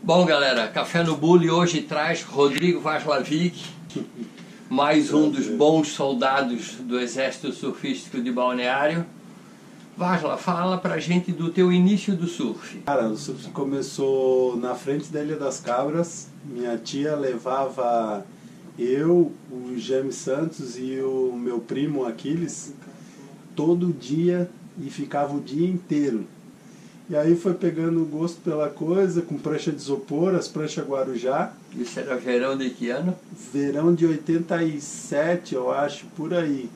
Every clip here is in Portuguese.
Bom, galera, Café no Bule hoje traz Rodrigo Vaslavic, mais um dos bons soldados do Exército Surfístico de Balneário. Vasla, fala pra gente do teu início do surf. Cara, o surf começou na frente da Ilha das Cabras. Minha tia levava eu, o James Santos e o meu primo Aquiles todo dia e ficava o dia inteiro. E aí foi pegando gosto pela coisa, com prancha de isopor, as pranchas Guarujá. Isso era verão de que ano? Verão de 87, eu acho, por aí.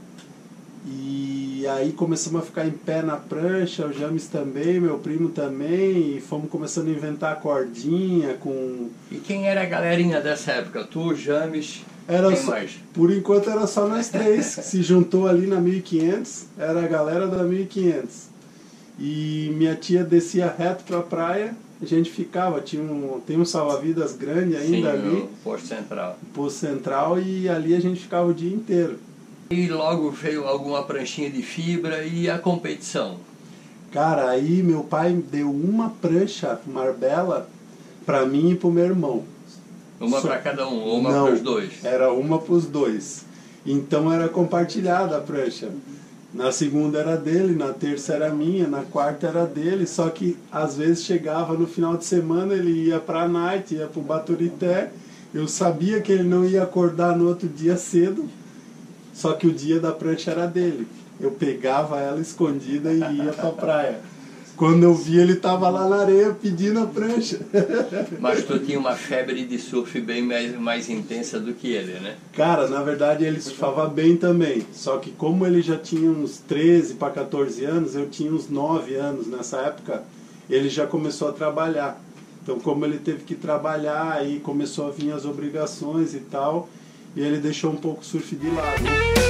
E aí começamos a ficar em pé na prancha, o James também, meu primo também, e fomos começando a inventar cordinha com... E quem era a galerinha dessa época? Tu, James, quem mais? Por enquanto era só nós três, que se juntou ali na 1500, era a galera da 1500. E minha tia descia reto pra praia, a gente ficava, tem um salva-vidas grande ainda. Sim, ali, o Posto Central. Posto Central, e ali a gente ficava o dia inteiro. E logo veio alguma pranchinha de fibra e a competição? Cara, aí meu pai deu uma prancha Marbella pra mim e pro meu irmão. Uma para cada um, ou uma para os dois? Era uma pros dois. Então era compartilhada a prancha. Na segunda era dele, na terça era minha, na quarta era dele, só que às vezes chegava no final de semana, ele ia pra night, ia pro Baturité, eu sabia que ele não ia acordar no outro dia cedo, só que o dia da prancha era dele. Eu pegava ela escondida e ia pra praia. Quando eu vi, ele tava lá na areia pedindo a prancha. Mas tu tinha uma febre de surf bem mais intensa do que ele, né? Cara, na verdade ele surfava bem também. Só que como ele já tinha uns 13 para 14 anos, eu tinha uns 9 anos nessa época, ele já começou a trabalhar. Então como ele teve que trabalhar, aí começou a vir as obrigações e tal, e ele deixou um pouco o surf de lado.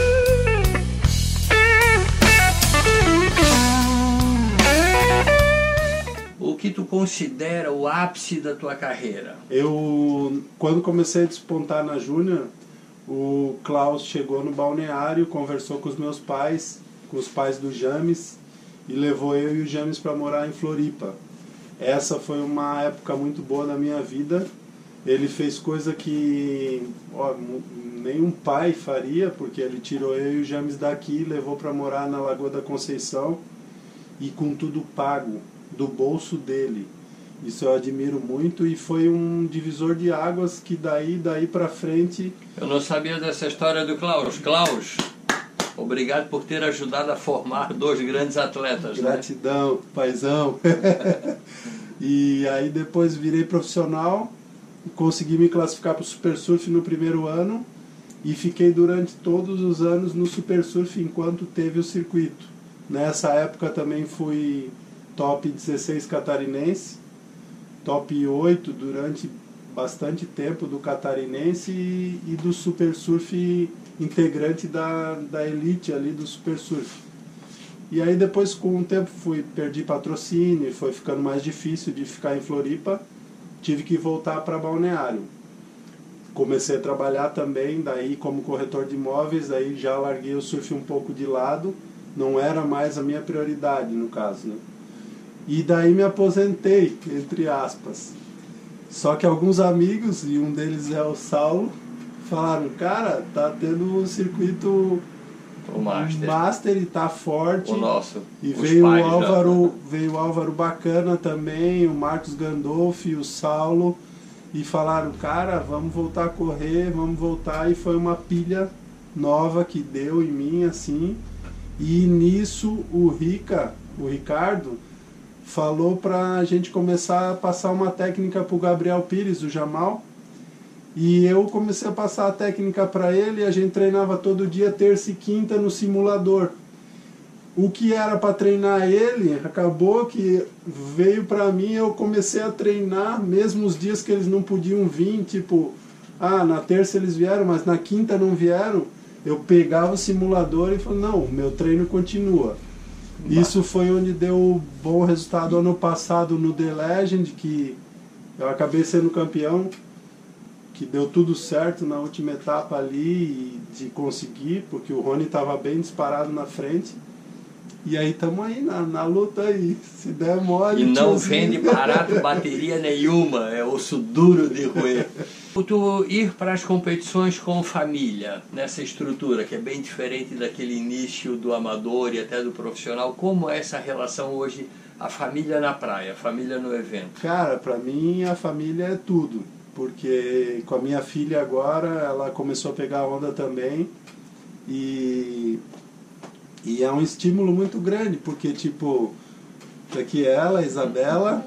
O que tu considera o ápice da tua carreira? Quando comecei a despontar na Júnior, o Klaus chegou no balneário, conversou com os meus pais, com os pais do James, e levou eu e o James para morar em Floripa. Essa foi uma época muito boa na minha vida. Ele fez coisa que nenhum pai faria, porque ele tirou eu e o James daqui, levou para morar na Lagoa da Conceição, e com tudo pago do bolso dele. Isso eu admiro muito, e foi um divisor de águas que daí para frente... Eu não sabia dessa história do Klaus. Klaus, obrigado por ter ajudado a formar dois grandes atletas. Gratidão, né? Paizão. E aí depois virei profissional, consegui me classificar para o Super Surf no primeiro ano, e fiquei durante todos os anos no Super Surf enquanto teve o circuito. Nessa época também fui top 16 catarinense, top 8 durante bastante tempo do catarinense e do Super Surf integrante da elite ali do Super Surf. E aí depois com o tempo perdi patrocínio, foi ficando mais difícil de ficar em Floripa, tive que voltar para Balneário. Comecei a trabalhar também, daí como corretor de imóveis, daí já larguei o surf um pouco de lado, não era mais a minha prioridade no caso, né? E daí me aposentei, entre aspas. Só que alguns amigos, e um deles é o Saulo, falaram, cara, tá tendo um circuito master e tá forte. O nosso. E veio o Álvaro Bacana também, o Marcos Gandolfi, o Saulo, e falaram, cara, vamos voltar a correr, vamos voltar. E foi uma pilha nova que deu em mim, assim. E nisso o Ricardo, falou pra gente começar a passar uma técnica pro Gabriel Pires, do Jamal. E eu comecei a passar a técnica para ele, e a gente treinava todo dia, terça e quinta, no simulador. O que era para treinar ele, acabou que veio para mim, eu comecei a treinar, mesmo os dias que eles não podiam vir, tipo, na terça eles vieram, mas na quinta não vieram, eu pegava o simulador e falava, não, o meu treino continua. Isso foi onde deu bom resultado ano passado no The Legend, que eu acabei sendo campeão, que deu tudo certo na última etapa ali de conseguir, porque o Rony estava bem disparado na frente. E aí estamos aí na luta aí. Se der mole... E não tiozinho. vende barato bateria nenhuma, é osso duro de roer. Tu ir para as competições com família, nessa estrutura, que é bem diferente daquele início do amador e até do profissional, como é essa relação hoje, a família na praia, a família no evento? Cara, pra mim a família é tudo. Porque com a minha filha agora, ela começou a pegar onda também. E é um estímulo muito grande, porque tipo, aqui é ela, a Isabela,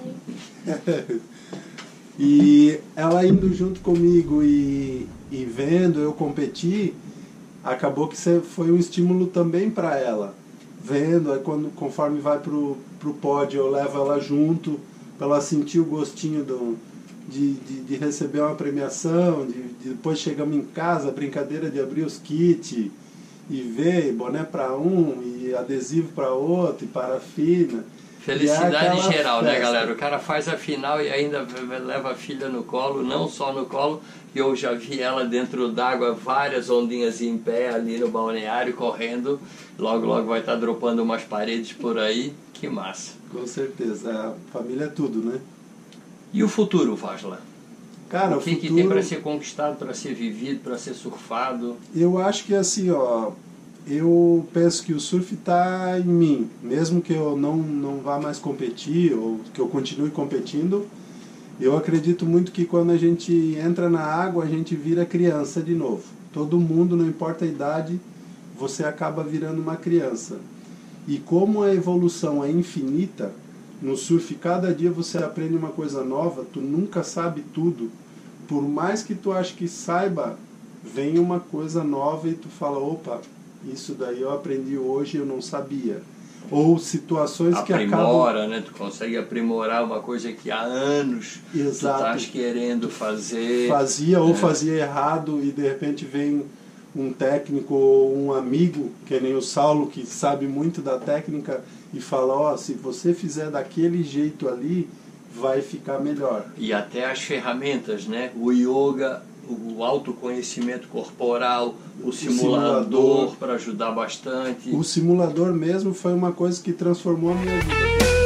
e ela indo junto comigo e vendo eu competir, acabou que foi um estímulo também para ela. Vendo, aí conforme vai pro pódio eu levo ela junto, para ela sentir o gostinho de receber uma premiação, de depois chegamos em casa, a brincadeira de abrir os kits, e ver boné para um, e adesivo para outro, e parafina. Felicidade geral, né, galera? O cara faz a final e ainda leva a filha no colo, não só no colo, eu já vi ela dentro d'água, várias ondinhas em pé ali no balneário, correndo, logo logo vai estar dropando umas paredes por aí, que massa. Com certeza, a família é tudo, né? E o futuro, Vásla? Cara, o que tem para ser conquistado, para ser vivido, para ser surfado? Eu acho que assim, ó, eu penso que o surf está em mim, mesmo que eu não vá mais competir ou que eu continue competindo, eu acredito muito que quando a gente entra na água a gente vira criança de novo. Todo mundo, não importa a idade, você acaba virando uma criança. E como a evolução é infinita, no surf cada dia você aprende uma coisa nova, tu nunca sabe tudo. Por mais que tu ache que saiba, vem uma coisa nova e tu fala, opa, isso daí eu aprendi hoje e eu não sabia. Ou situações que acabam... Aprimora, né? Tu consegue aprimorar uma coisa que há anos Exato. Tu estás querendo fazer. Ou fazia errado e de repente vem um técnico ou um amigo, que nem o Saulo, que sabe muito da técnica e fala, ó, se você fizer daquele jeito ali, vai ficar melhor. E até as ferramentas, né? O yoga, o autoconhecimento corporal, o simulador para ajudar bastante. O simulador mesmo foi uma coisa que transformou a minha vida.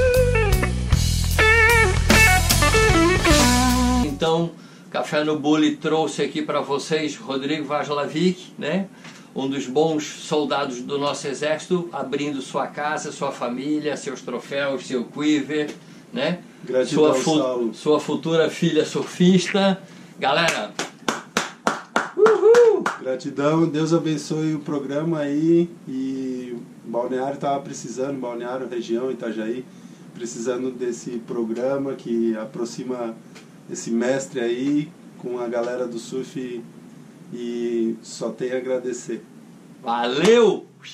Então, Café no Bule trouxe aqui para vocês Rodrigo Vazlavic, né? Um dos bons soldados do nosso exército, abrindo sua casa, sua família, seus troféus, seu quiver, né? Gratidão, sua futura filha surfista. Galera, gratidão, Deus abençoe o programa aí. E o Balneário estava precisando, Balneário, região, Itajaí, precisando desse programa que aproxima esse mestre aí com a galera do surf, e só tenho a agradecer. Valeu!